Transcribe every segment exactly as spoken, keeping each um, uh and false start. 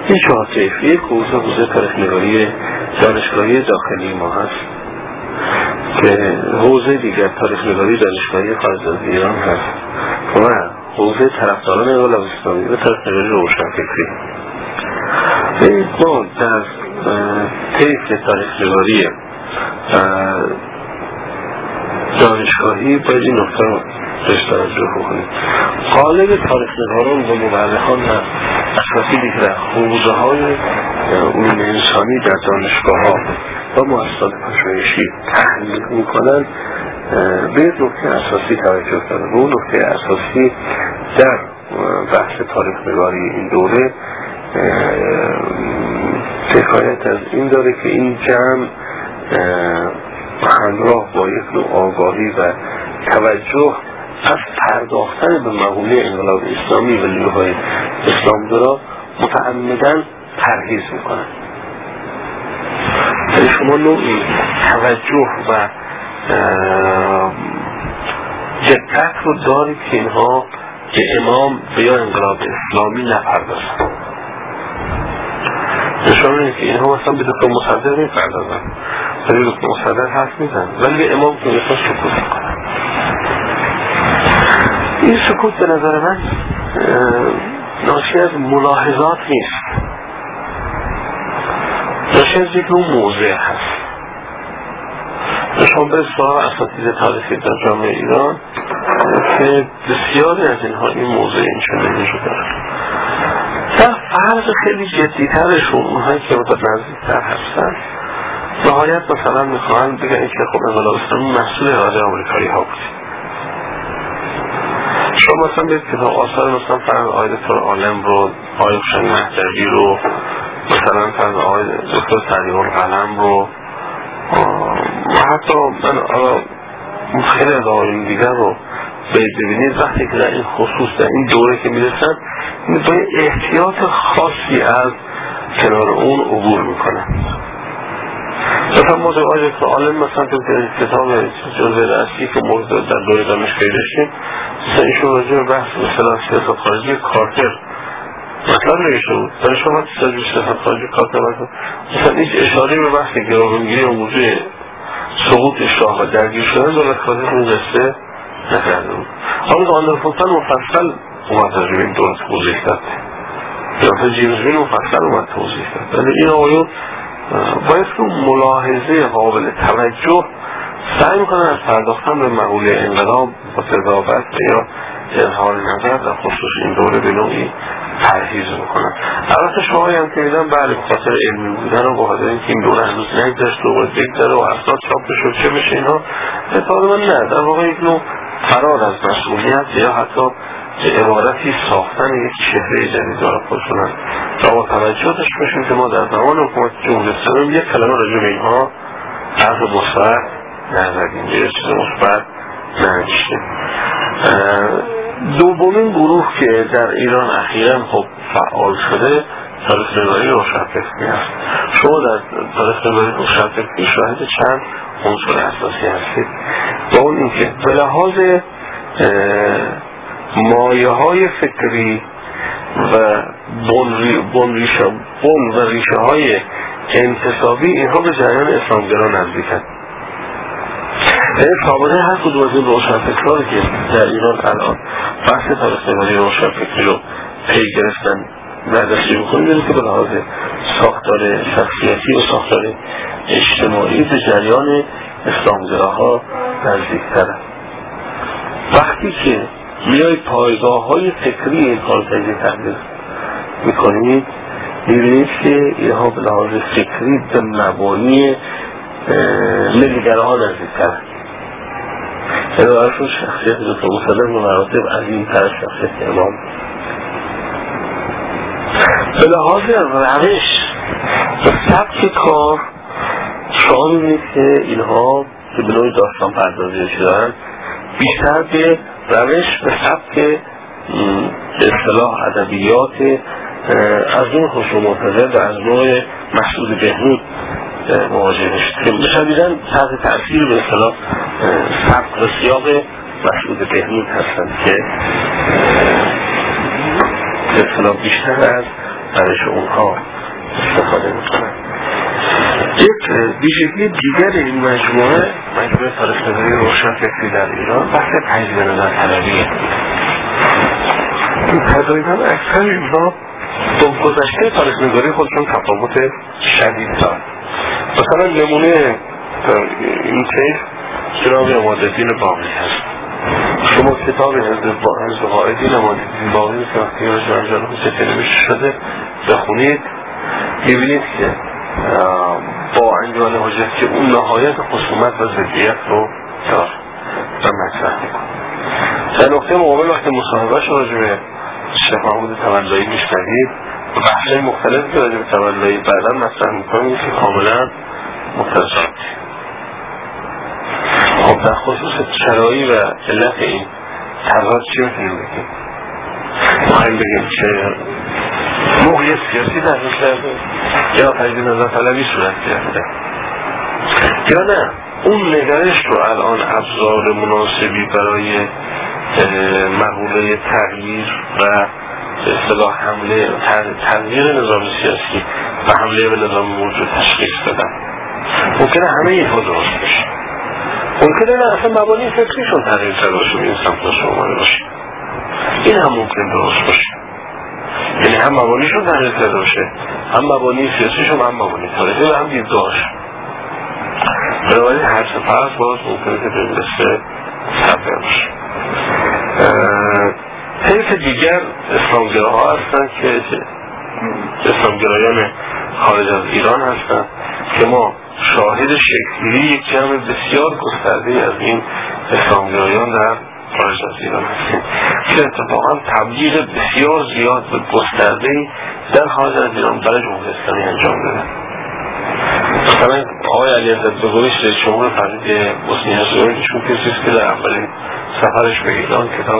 این چهار طیف. یک حوزه حوزه تاریخ‌نگاری دانشگاهی داخلی ما هست که حوزه دیگر تاریخ‌نگاری دانشگاهی خارج از ایران هست و حوزه طرفداران انقلاب اسلامی و تاریخ‌نگاری روشنفکری. ما در طیف تاریخ‌نگاری دانشگاهی باید این نکته رو بهش توجه بکنیم. قالب تاریخ‌نگاران و مورخان هم اساتیدی که در حوزه‌های علوم انسانی در دانشگاه‌ها و مؤسسات پژوهشی تحلیل می‌کنند به یک نکته اساسی توجه دارند. و اون نکته اساسی در بحث تاریخ‌نگاری این دوره حکایت از این داره که این جمع همراه با یک نوع آگاهی و توجه از پرداختن به مقوله انقلاب اسلامی و نیروهای اسلامگرا متعمداً پرهیز میکنن. یعنی شما نوعی توجه و جدت رو دارید که اینها که امام به یا انقلاب اسلامی نپردازن. نشانه اینه که اینها مثلا به دکتر مصدق میپردازن، ولی دکتر مصدق حرف میزن، ولی امام که میخواد سکوت میکنن. این سکوت به نظر من ناشی از ملاحظات نیست، ناشی از یک نوع موضع هست. شما به سراغ اساتید تاریخی در جامعه ایران که بسیاری از اینها این موضع این چنینی شده در فرض خیلی جدیترشون، اونهایی که مدت نزدیکتر هستن، نهایت مثلا میخواهن بگن که خب انقلاب اسلامی محصول اراده آمریکایی ها بود. شما مثلا به کتاب آثار مثلا فرض آقای دکتر عالم رو، آقای حسین مهدوی رو، مثلا فرض آقای دکتر سریع القلم رو و حتی من خیلی از آقایون دیگر رو ببینید وقتی که در این خصوص در این دوره که میرسن با احتیاط خاصی از کنار اون عبور میکنن. مثلا ما در آقای دکتر عالم مثلا که کتاب جزء اصلی که ما در دوره دانشگاهی داشتیم مثلا ایشون راجع به بحث مثلا سیاست خارجی کارتر مطلب نوشته بود. در شما راجع به سیاست خارجی کارتر مثلا هیچ اشاره به بحث گروگانگیری و موضوع سقوط شاه و درگیر شدن دولت کارتر اون قصه نکرده بود. حالا آندر فونتان مفصل اومد راجع به این دولت توضیح داد، یا جیمز وین مفصل اومد توضیح داد. ولی این آقایون باید که ملاحظه قابل توجه سعی میکنن از پرداختن به مقوله انقلاب و قضاوت یا اظهار نظر در خصوص این دوره به نوعی پرهیز میکنن. البته شما هم که میدن بله بخاطر علمی بودن و بخاطر اینکه این دوره هنوز نگذشت و باید بگذره و اسناد چاپ بشه چه بشه اینها اعتقاد من نه، در واقع یک نوع فرار از مسئولیت یا حتی عبارتی ساختن یک چهره جدید داره خودشونن. و با توجه داشت باشیم که ما در زمان حکومت جمهوری اسلامی یک کلمه راجع به اینها حرف مثبت نزدیم، یه چیز مثبت ننوشتیم. دومین گروه که در ایران اخیراً خب فعال شده تاریخ‌نگاری روشنفکری است. شما در تاریخ‌نگاری روشنفکری شاهد چند عنصر اساسی هستید. با اون اینکه به لحاظ مایه های فکری و بن ریشه بن و ریشه های انتصابی اینها به جریان اسلامگرا نزدیکند. این سابقه هر کدوم از این روشنفکرانی که در ایران الان بحث تاریخ‌نگاری روشنفکری رو پی گرفتن بررسی می‌کنیم که به لحاظ ساختار شخصیتی و ساختار اجتماعی به جریان اسلامگراها نزدیک‌ترند. وقتی که میایید پایگاه‌های فکری این کارکردی تحلیل می‌کنید می‌بینید که اینها به لحاظ فکری به مبانی ملیگراها نزدیک‌ترند. یعنی برایشون شخصیت دکتر مصدق به مراتب عظیم‌تر از شخصیت امام. به لحاظ روش و سبک کار شما می‌بینید که اینها که به نوعی داستان پردازی شدن بیشتر به روش به سبک به اصطلاح ادبیات از نوع خسرو مرتضی و از نوع مسعود بهنود مواجه میشد که مشابهاً تحت تأثیر به اصطلاح سبک و سیاق مسعود بهنود هستند که به اصطلاح بیشتر از برش اونها استفاده میکنن. یک ویژگی دیگر این مجموعه مجموعه تاریخ‌نگاری روشنفکری در ایران بحث تجدید نظرطلبیه. تقریبا اکثر اینها با گذشته تاریخ‌نگاری خودشون تفاوت شدید دارن. مثلا نمونه این طیف جناب عمادالدین باقری هست. شما کتاب حزب قائدین عمادالدین باقری که وقتی رجل حسین نوشته شده بخونید میبینید که با انجمن حجت که اون نهایت خصومت و ضدیت رو دار و مطرح میکنه. در نقطه مقابل وقتی مصاحبهش راجع به شیخ محمود تولایی میشنوید و بحث‌های مختلفی که راجع به تولایی بعدا مطرح میکنه که کاملا متضاد. خب در خصوص چرایی و علت این تضاد چی میتونیم بگیم؟ مهم بگیم که موقعیت سیاسی تحقیق کرده یا تجدید نظرطلبی صورت گرفته یا نه اون نگرش رو الان ابزار مناسبی برای مقوله تغییر و اصطلاح حمله تغییر نظام سیاسی و حمله به نظام موجود تشخیص دادن. ممکنه همه اینها درست بشه، ممکنه نه اصلا مبانی فکریشون تغییر کرده باشه به این سمت شما اومده باشه، این هم ممکن درست باشه. یعنی هم مبانیشون تغییر کرده باشه، هم مبانی سیاسیشون، هم مبانی تاریخی و هم دیدگاهش. بنابراین هر سه فرض باز ممکنه که به مثل تبدیل باشه. طیف دیگر اسلامگراها هستن که اسلامگرایان خارج از ایران هستن که ما شاهد شکلی یک جمع بسیار گسترده از این اسلامگرایان در خارج از ایران هستیم که اتفاقا تبلیغ بسیار زیاد و گسترده در خارج از ایران برای جمهوری اسلامی انجام داده. مثلا آقای علی عزت‌به‌گویش رئیس جمهور فرید بوسنی هرزگوین کسی است که در اولین سفرش به ایران کتاب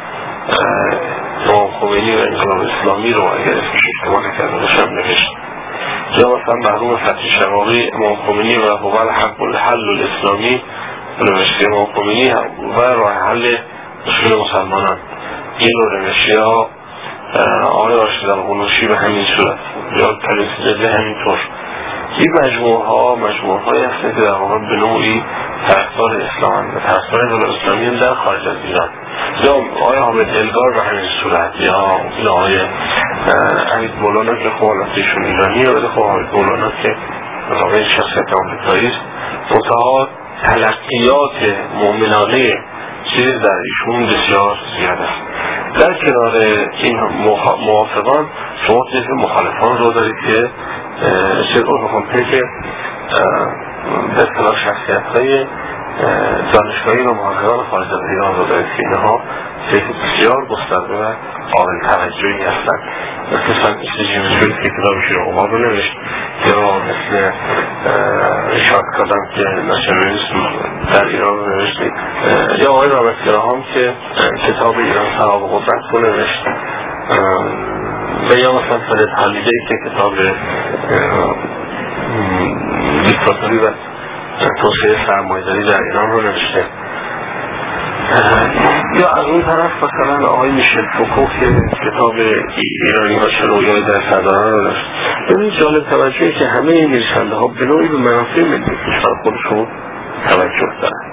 امام خمینی و انقلاب اسلامی رو اگر اسمش اشتباه نکرده باشم نوشت. یا مثلا مرحوم فتحی شقاقی امام خمینی و هو الحق الحل الاسلامی نوشته امام خمینی و راه حل مشکل مسلمانان این رو نوشته. یا آقای راشد القنوشی به همین صورت یا کلیسزاده همینطور. این مجموعه ها مجموعه های هستند که در واقع به نوعی طرفدار اسلام و طرفدار انقلاب اسلامی در خارج از ایران. یا آقای حامد الگار به همین صورت، یا آقای حمید مولانا که خب حالتشون ایرانیه ولی خب حمید مولانا که واقعا شخصیت آمریکایی است، منتها تلقیات مؤمنانه چیز در ایشون بسیار زیاد است. در کنار این موافقان شما طیف مخالفان رو دارید که چیز رو بخون طیف به اصطلاح شخصیت‌های دانشگاهی و محققان خارج از ایران رو دارید که اینها طیف بسیار گسترده و قابل توجهی هستند. مثل جیمز ویل که کتابش رو عمر رو نوشت، یا مثل ریچارد کادام که ناشنالیسم در ایران رو نوشت، یا آقای رابرت گراهام که کتاب ایران صحاب و قدرت رو نوشت، و یا مثلا فرید حالیدی که کتاب دیکتاتوری و توسعه سرمایه‌داری در ایران رو نوشته. یا از اون طرف مثلا آقای میشل فوکو که کتاب ایرانی ها چه رویایی در سرداران رو نوشت. یعنی جالب توجهی که همه این نویسنده ها به نوعی به منافع ملی کشور خودشون توجه دارن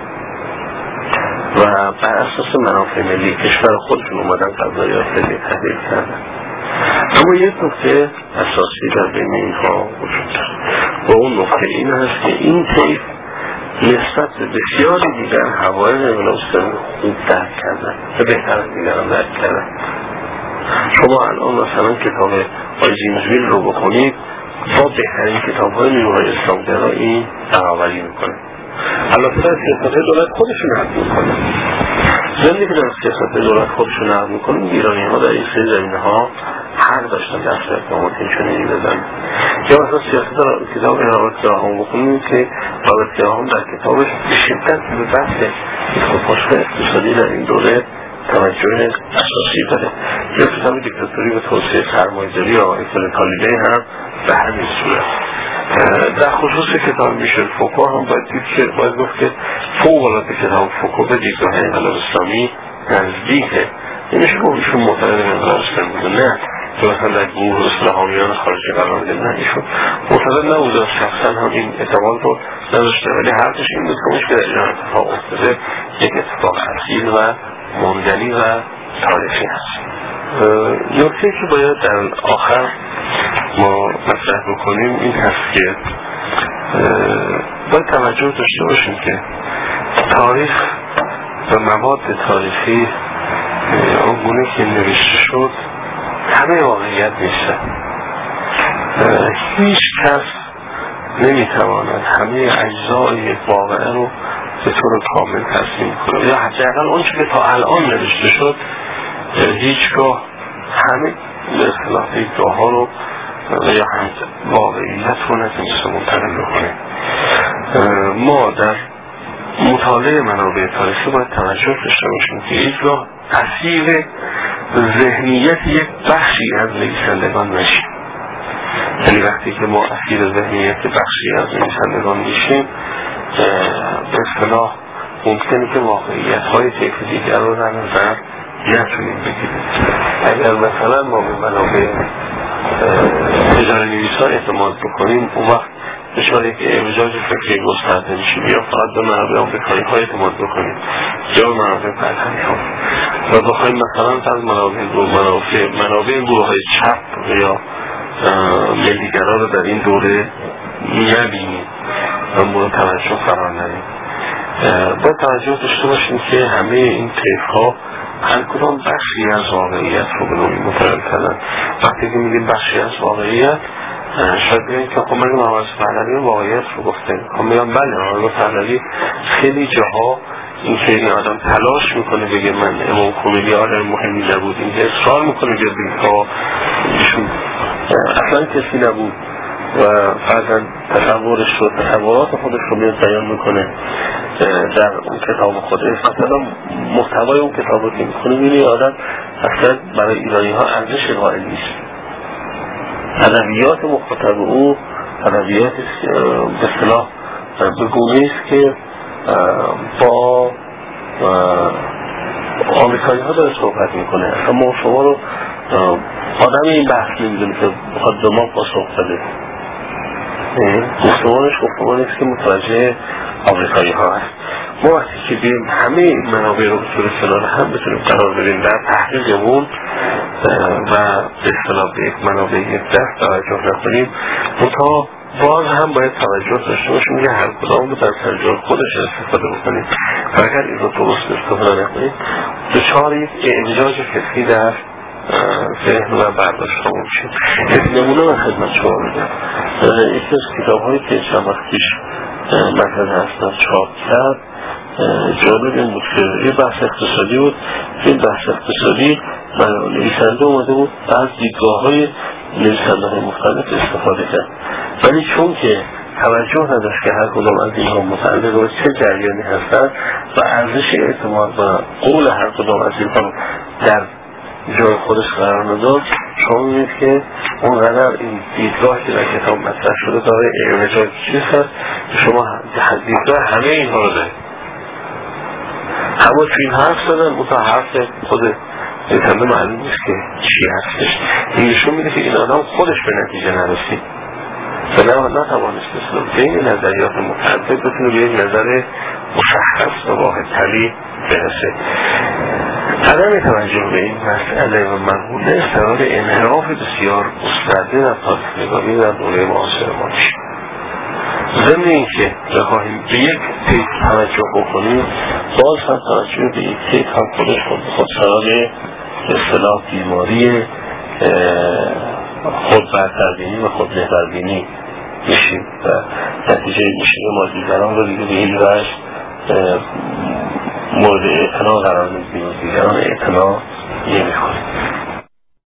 و بر اساس منافع ملی کشور خودشون اومدن قضایات ملی تحلیل کردن. اما یک نکته اساسی در بین اینها وجود دارد و اون نکته این هست که این طیف نسبت به بسیاری دیگر حوائج انقلاب اسلامی خوب درک کردن و بهتر از دیگران درک کردن. شما الان مثلا کتاب آقای جیمز ویل رو بخونید با بهترین کتاب های نیروهای اسلامگرا این برابری میکنه. البته در سیاست دولت خودشون نقد میکنه. زمینی که در سیاست دولت خودشون نقد میکنه ایرانی ها در این سری زمینه ها حق داشتن در صورت نماتین چنینی بزن. یا مثلا سیاست در کتاب رابرت گراهام بخونیم که رابرت گراهام در کتابش به شدت به بحث خودپاشی اقتصادی در این دوره توجه اساسی داره. یا کتاب دیکتاتوری و توسعه سرمایه‌داری یا اصل طالبی هم به همین صورت. در خصوص کتاب میشل فوکو هم باید دید که باید گفت که فوق العاده کتاب فوکو به دیدگاه انقلاب اسلامی نزدیکه. نمیشه که ایشون معترض انقلاب اسلامی بوده، نه، که مثلا در گروه اصلاحامیان خارجی قرار میده. نه، ایشون معتقد نبود و شخصا هم این اعتقاد رو نداشته، ولی حرفش این بود که مشکل ایران اتفاق افتاده یک اتفاق اصیل و موندنی و تاریخی هست. نکته که باید در آخر ما مطرح بکنیم این هست که باید توجه داشته باشیم که تاریخ و مواد تاریخی اونگونه که نوشته شد همه واقعیت نیستن. هیچ کس نمیتواند همه اجزای یک واقعه رو به طور کامل تصمیم کنه، یا حداقل اون چیزی که تا الان نوشته شد هیچگاه همه به اصطلاح ادعاها رو یا هم واقعیت رو نتونسته منتقل بکنه. ما در مطالعه منابع تاریخی باید توجه داشته باشیم که هیچگاه اسیر ذهنیت یک بخشی از نویسندگان نشیم. یعنی وقتی که ما اسیر ذهنیت بخشی از نویسندگان میشیم به اصطلاح ممکنه که واقعیت های طیف دیگر رو در نظر نتونیم بگیریم. اگر مثلا ما به منابع اجاره نویسان اعتماد بکنیم اون وقت دچار یک اعوجاج فکری گسترده میشیم، یا فقط به منابع آمریکایی ها اعتماد بکنیم یا به منابع فرهنگی ها و بخوایم مثلا از منابع منابع منابع گروه های چپ یا ملیگرا رو در این دوره نبینیم و مورد توجه قرار ندیم. باید توجه داشته باشیم که همه این طیف ها هر کدام بخشی از واقعیت رو به نوعی منتقل کردن. وقتی که میگیم بخشی از واقعیت شاید بگیم که خب من محمد پهلوی واقعیت رو گفتیم، خب میگم بله محمد پهلوی خیلی جاها این که این آدم تلاش میکنه بگه من امام خمینی آدم مهمی نبود، این که اصرار میکنه بیاد بگه که ایشون اصلا کسی نبود و بعضا تصورش رو تصورات خودش رو بیاد بیان میکنه در اون کتاب خودش. مثلا محتوای اون کتاب رو که میکنه میبینی آدم اصلا برای ایرانی ها ارزش قائل نیست. ادبیات مخاطب او ادبیات به اصطلاح به گونه است که با آمریکایی ها داره صحبت میکنه. اصلا ما شما رو آدم این بحث نمیدونه که بخواد به ما پاسخ بده. گفتمانش گفتمان است که متوجه آمریکایی ها هست. ما وقتی که بیم همه منابع رو به طور کنار هم بتونیم قرار بدیم در تحقیقمون و به اصطلاح به یک منابع یک دست توجه نکنیم، متا باز هم باید توجه داشته باشیم که هر کدام رو در سرجار خودش استفاده بکنیم و اگر این رو درست استفاده نکنیم دچار یک اعوجاج فکری در ذهن و برداشت ها میشیم. یک نمونه من خدمت شما میدم. یکی از کتاب هایی که چند وقت پیش مثل هستن چاپ کرد جالب این بود که یه بحث اقتصادی بود. این بحث اقتصادی نویسنده اومده بود از دیدگاه های نویسنده های مختلف استفاده کرد، ولی چون که توجه نداشت که هر کدام از اینها متعلق به چه جریانی هستن و ارزش اعتماد و قول هر کدام از اینها در جای خودش قرار نداد، شما می‌بینید که اونقدر این دیدگاه که در کتاب مطرح شده داره اعوجاج چیز هست شما دیدگاه همه اینها رو دارید. همه فیلم حرف دادن اون تا حرف خود نویسنده معلوم نیست که چی هستش. این نشون میده که این آدم خودش به نتیجه نرسید و نه نتوانست مثلا بین نظریات متعدد بتونه به یک نظر مشخص و واحد تری برسه. عدم توجه به این مسئله و منقوله سبب انحراف بسیار گسترده در تاریخ‌نگاری در دوره معاصر ما میشه. ضمن اینکه بخواهیم به یک طیف توجه بکنیم باز هم توجه به یک طیف هم خودش خود خود سبب اصطلاح بیماری خود برتربینی و خود محوربینی میشیم و نتیجه میشه ما دیگران رو دیگه به این وجه مورد اعتنا قرار میدیم و دیگران اعتنا نمی کنیم.